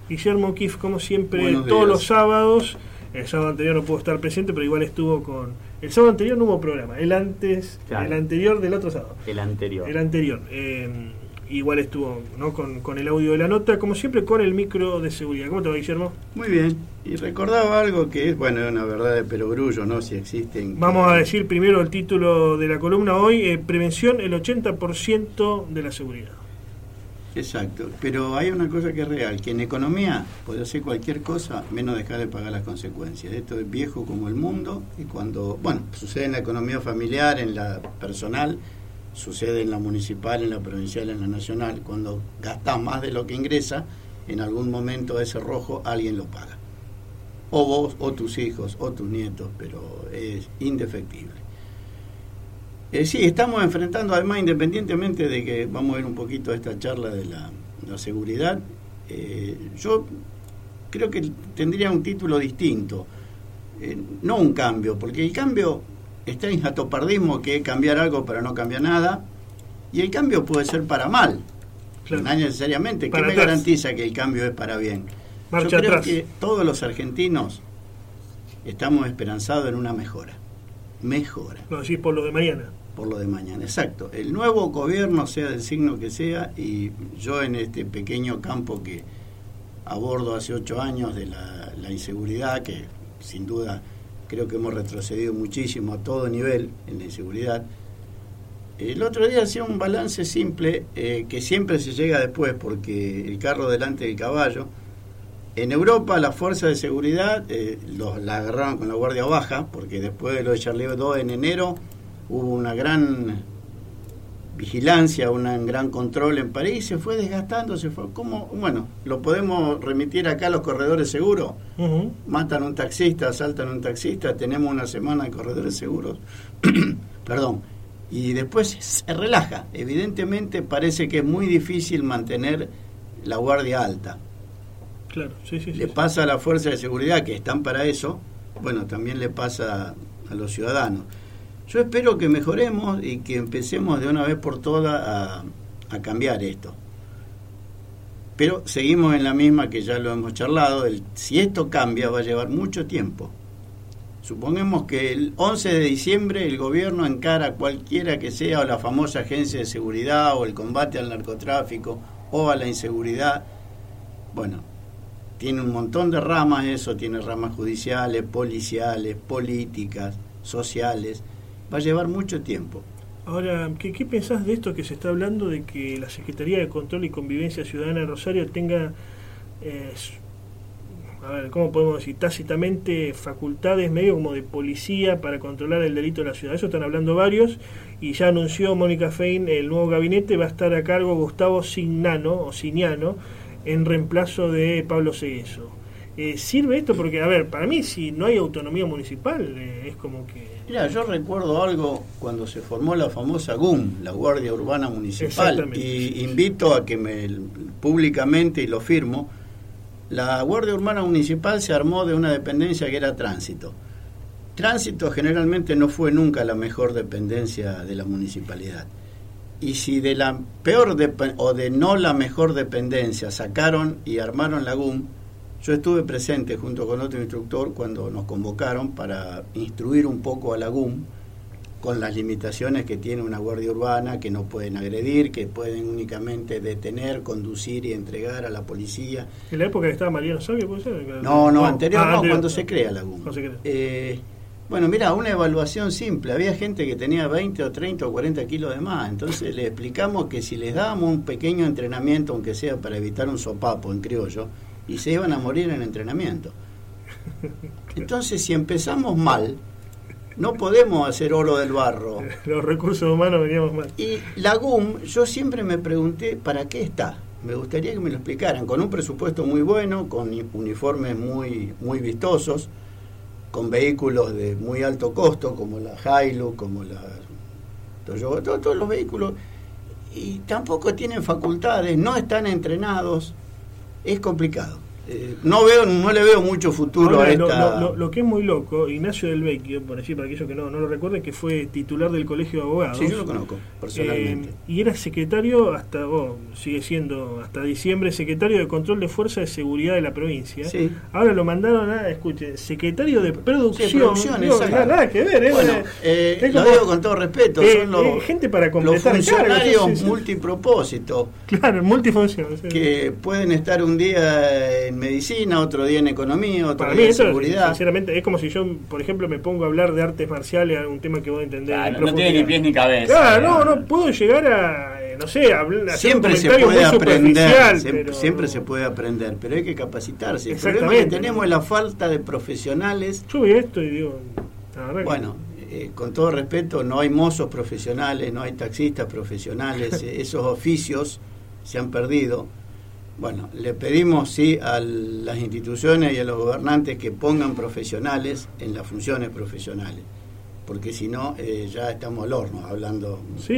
Guillermo Kif, como siempre, Buenos todos días. los sábados. El sábado anterior no pudo estar presente, pero igual estuvo con... El sábado anterior no hubo programa, el anterior del otro sábado. El anterior. Igual estuvo, ¿no?, con el audio de la nota, como siempre, con el micro de seguridad. ¿Cómo te va, Guillermo? Muy bien. Y recordaba algo que es, bueno, una verdad de perogrullo, ¿no? Si existen... Vamos a decir primero el título de la columna hoy, prevención, el 80% de la seguridad. Exacto, pero hay una cosa que es real, que en economía puede hacer cualquier cosa menos dejar de pagar las consecuencias. Esto es viejo como el mundo, y cuando, bueno, sucede en la economía familiar, en la personal, sucede en la municipal, en la provincial, en la nacional. Cuando gastás más de lo que ingresa, en algún momento ese rojo alguien lo paga. O vos, o tus hijos, o tus nietos, pero es indefectible. Sí, estamos enfrentando, además, independientemente de que vamos a ver un poquito esta charla de la seguridad, yo creo que tendría un título distinto, no un cambio, porque el cambio está en jatopardismo, que es cambiar algo para no cambiar nada, y el cambio puede ser para mal, Claro. no necesariamente. ¿Qué Para me atrás. garantiza que el cambio es para bien? Marcha Yo creo atrás. que todos los argentinos estamos esperanzados en una mejora. Lo decís por lo de mañana. Por lo de mañana, exacto. El nuevo gobierno, sea del signo que sea, y yo en este pequeño campo que abordo hace 8 años de la inseguridad, que sin duda creo que hemos retrocedido muchísimo a todo nivel en la inseguridad. El otro día hacía un balance simple, que siempre se llega después, porque el carro delante del caballo. En Europa las fuerzas de seguridad la agarraron con la guardia baja, porque después de lo de Charlie Hebdo en enero hubo una gran vigilancia, un gran control en París, se fue desgastando, bueno, lo podemos remitir acá a los corredores seguros. Uh-huh. Matan a un taxista, asaltan a un taxista, tenemos una semana de corredores seguros, perdón, y después se relaja. Evidentemente parece que es muy difícil mantener la guardia alta. Claro, sí. Le pasa a la fuerza de seguridad, que están para eso, bueno, también le pasa a los ciudadanos. Yo espero que mejoremos y que empecemos de una vez por todas a cambiar esto. Pero seguimos en la misma, que ya lo hemos charlado, si esto cambia va a llevar mucho tiempo. Supongamos que el 11 de diciembre el gobierno encara cualquiera que sea, o la famosa agencia de seguridad, o el combate al narcotráfico, o a la inseguridad. Bueno, tiene un montón de ramas eso, tiene ramas judiciales, policiales, políticas, sociales. Va a llevar mucho tiempo. Ahora, ¿qué pensás de esto que se está hablando de que la Secretaría de Control y Convivencia Ciudadana de Rosario tenga, ¿cómo podemos decir?, tácitamente facultades medio como de policía para controlar el delito de la ciudad? Eso están hablando varios, y ya anunció Mónica Fein el nuevo gabinete. Va a estar a cargo Gustavo Signano en reemplazo de Pablo Segueso. ¿Sirve esto? Porque, a ver, para mí, si no hay autonomía municipal, es como que... Mira, yo recuerdo algo cuando se formó la famosa GUM, la Guardia Urbana Municipal, y invito a que públicamente, y lo firmo, la Guardia Urbana Municipal se armó de una dependencia que era Tránsito. Tránsito generalmente no fue nunca la mejor dependencia de la municipalidad. Y si de la peor o de no la mejor dependencia sacaron y armaron la GUM, yo estuve presente junto con otro instructor cuando nos convocaron para instruir un poco a la GUM con las limitaciones que tiene una guardia urbana, que no pueden agredir, que pueden únicamente detener, conducir y entregar a la policía. ¿En la época que estaba Mariano Sabio, puede ser? No, anterior, cuando se crea la GUM. Bueno, mira, una evaluación simple. Había gente que tenía 20 o 30 o 40 kilos de más. Entonces le explicamos que si les dábamos un pequeño entrenamiento, aunque sea para evitar un sopapo en criollo, y se iban a morir en entrenamiento. Entonces, si empezamos mal, no podemos hacer oro del barro. Los recursos humanos veníamos mal. Y la GUM, yo siempre me pregunté ¿para qué está? Me gustaría que me lo explicaran. Con un presupuesto muy bueno, con uniformes muy vistosos, con vehículos de muy alto costo, como la Hilux, como la Toyota, todos los vehículos, y tampoco tienen facultades, no están entrenados. Es complicado. no le veo mucho futuro ahora, a esta... Lo que es muy loco, Ignacio Del Vecchio, por decir, para aquellos que no lo recuerden, que fue titular del Colegio de Abogados. Sí, yo lo conozco, personalmente. Y era secretario sigue siendo hasta diciembre, secretario de Control de Fuerza de Seguridad de la provincia. Sí. Ahora lo mandaron escuchen, secretario de Producción. Sí, producción, nada que ver, bueno, lo digo con todo respeto, son gente para completar los funcionarios cargos, sí. Multipropósito. Claro, multifunción. Sí. Que pueden estar un día en medicina, otro día en economía, otro para día mí en seguridad. Sinceramente, es como si yo, por ejemplo, me pongo a hablar de artes marciales, un tema que vos entendés. Claro, no tiene ni pies ni cabeza. Claro, no puedo llegar a, no sé, a siempre se puede aprender, siempre se puede aprender, pero hay que capacitarse. El problema que tenemos es la falta de profesionales. Yo vi esto y digo, bueno, con todo respeto, no hay mozos profesionales, no hay taxistas profesionales, esos oficios se han perdido. Bueno, le pedimos sí a las instituciones y a los gobernantes que pongan profesionales en las funciones profesionales, porque si no ya estamos al horno hablando. Sí,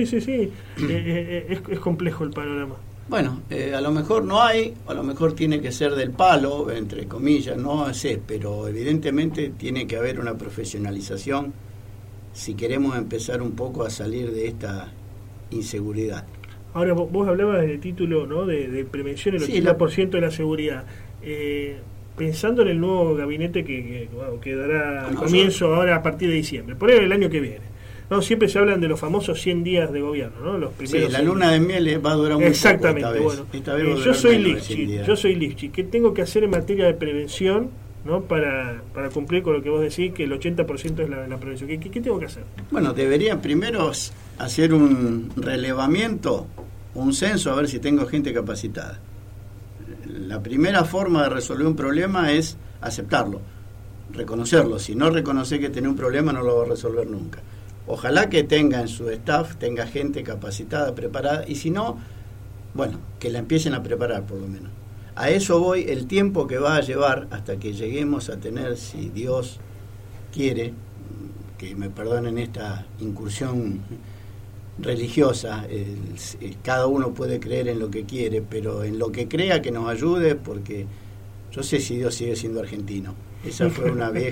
es complejo el panorama. Bueno, a lo mejor no hay, a lo mejor tiene que ser del palo, entre comillas, no sé, pero evidentemente tiene que haber una profesionalización si queremos empezar un poco a salir de esta inseguridad. Ahora, vos hablabas del título, ¿no?, de prevención, el 80% de la seguridad. Pensando en el nuevo gabinete que dará comienzo ahora a partir de diciembre, por el año que viene. No, siempre se hablan de los famosos 100 días de gobierno, ¿no? Los primeros. Sí, la luna de miel va a durar muy exactamente, poco esta vez. Bueno. Yo soy Lifchi. ¿Qué tengo que hacer en materia de prevención, ¿no?, para cumplir con lo que vos decís, que el 80% es la prevención? ¿Qué tengo que hacer? Bueno, debería primero hacer un relevamiento, un censo, a ver si tengo gente capacitada. La primera forma de resolver un problema es aceptarlo, reconocerlo. Si no reconoce que tiene un problema, no lo va a resolver nunca. Ojalá que tenga en su staff, tenga gente capacitada, preparada, y si no, bueno, que la empiecen a preparar por lo menos. A eso voy, el tiempo que va a llevar hasta que lleguemos a tener, si Dios quiere, que me perdonen esta incursión religiosa, cada uno puede creer en lo que quiere, pero en lo que crea que nos ayude, porque yo sé si Dios sigue siendo argentino. Esa fue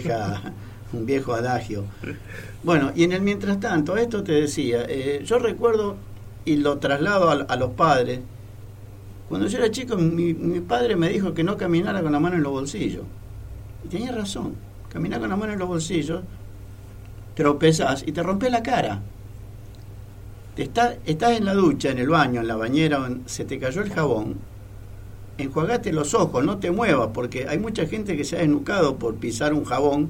un viejo adagio. Bueno, y en el mientras tanto, esto te decía, yo recuerdo y lo traslado a los padres. Cuando yo era chico, mi padre me dijo que no caminara con la mano en los bolsillos. Y tenía razón. Caminar con la mano en los bolsillos, tropezás y te rompes la cara. Estás en la ducha, en el baño, en la bañera, se te cayó el jabón, enjuagate los ojos, no te muevas, porque hay mucha gente que se ha desnucado por pisar un jabón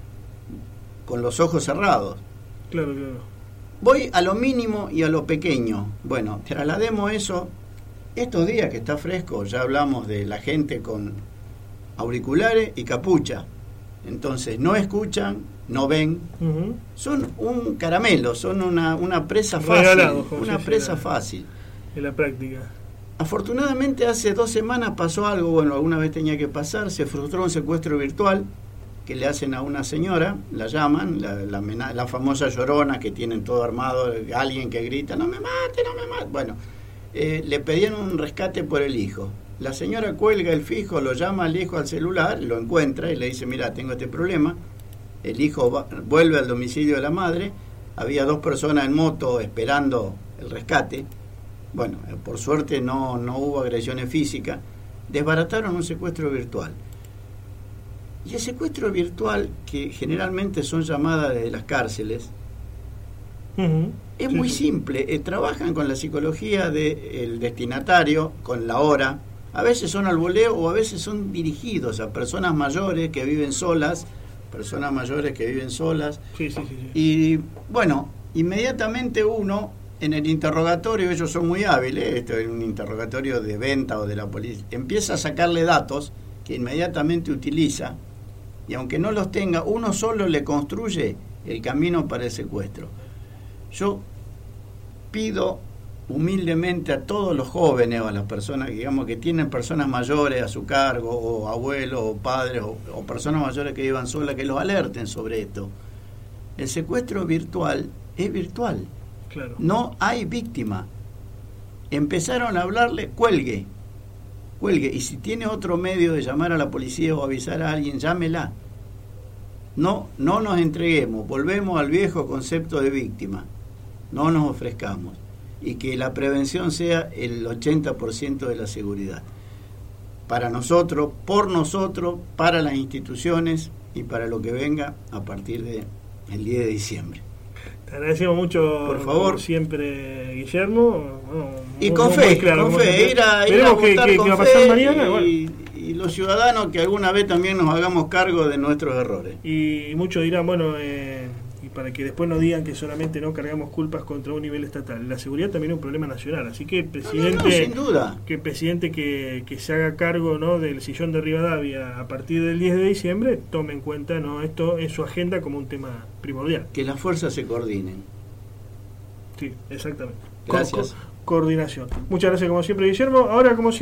con los ojos cerrados. Claro. Voy a lo mínimo y a lo pequeño. Bueno, traslademos eso. Estos días que está fresco, ya hablamos de la gente con auriculares y capucha. Entonces no escuchan, no ven. Uh-huh. Son un caramelo, son una presa fácil. Fácil. En la práctica. Afortunadamente hace 2 semanas pasó algo, bueno, alguna vez tenía que pasar, se frustró un secuestro virtual que le hacen a una señora, la llaman, la famosa llorona que tienen todo armado, alguien que grita, no me mate. Bueno, le pedían un rescate por el hijo. La señora cuelga el fijo, lo llama al hijo al celular, lo encuentra y le dice, mira, tengo este problema. El hijo vuelve al domicilio de la madre, había 2 personas en moto esperando el rescate. Bueno, por suerte no hubo agresiones físicas. Desbarataron un secuestro virtual. Y el secuestro virtual, que generalmente son llamadas desde las cárceles, es muy simple. Trabajan con la psicología del destinatario, con la hora. A veces son al voleo o a veces son dirigidos a personas mayores que viven solas. Sí. Y bueno, inmediatamente uno, en el interrogatorio, ellos son muy hábiles, esto es un interrogatorio de venta o de la policía, empieza a sacarle datos que inmediatamente utiliza, y aunque no los tenga, uno solo le construye el camino para el secuestro. Yo pido humildemente a todos los jóvenes o a las personas, digamos, que tienen personas mayores a su cargo, o abuelos o padres o personas mayores que vivan solas, que los alerten sobre esto. El secuestro virtual es virtual. Claro. No hay víctima. Empezaron a hablarle, cuelgue. cuelgue. Y si tiene otro medio de llamar a la policía o avisar a alguien, llámela. No nos entreguemos, volvemos al viejo concepto de víctima, no nos ofrezcamos, y que la prevención sea el 80% de la seguridad, para nosotros, por nosotros, para las instituciones y para lo que venga a partir del 10 de diciembre. Te agradecemos mucho, por favor, como siempre, Guillermo. Y con fe, claro, con fe, ir a votar qué con va a pasar fe mañana. Bueno. Y los ciudadanos que alguna vez también nos hagamos cargo de nuestros errores. Y muchos dirán, bueno, y para que después no digan que solamente no cargamos culpas contra un nivel estatal. La seguridad también es un problema nacional, así que el presidente, sin duda, que el presidente que se haga cargo, ¿no?, del sillón de Rivadavia a partir del 10 de diciembre, tome en cuenta, ¿no?, esto en su agenda como un tema primordial. Que las fuerzas se coordinen. Sí, exactamente. Gracias. Coordinación. Muchas gracias como siempre, Guillermo. Ahora, como siempre,